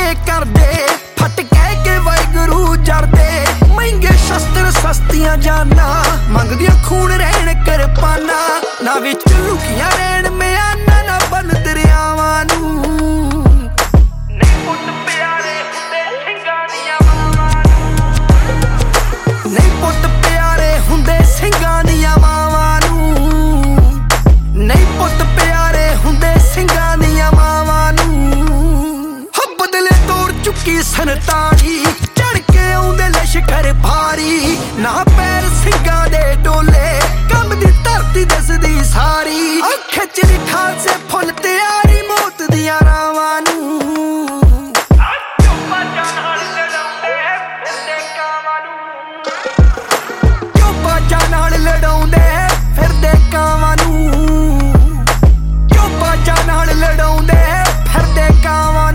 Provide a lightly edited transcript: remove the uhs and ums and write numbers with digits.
के करदे फट कह के वाहिगुरू जरदे महंगे शस्त्र सस्तियां जाना मंगदियां खून रहन किरपाना ना विच लुकियां रहन म्याना ना बन दरियावां नूं नहीं पुत प्यारे हुंदे सिंगां दियां मावां नूं नहीं पुत प्यारे हुंदे सिंगां दियां मावां नूं नहीं पुत प्यारे हुंदे सिंगां दियां मावां नूं बदले तोड़ चुकी संताली चढ़ के आउंदे लश्कर भारी ना पैर सिंगां दे डोले कम दी धरती दसदी सारी खिच ली खालसे फुल तैयारी मौत दियां रावां नूं लड़ाउंदे फिरदे कावां नूं क्यों बाजां नाल लड़ाउंदे फिरदे कावां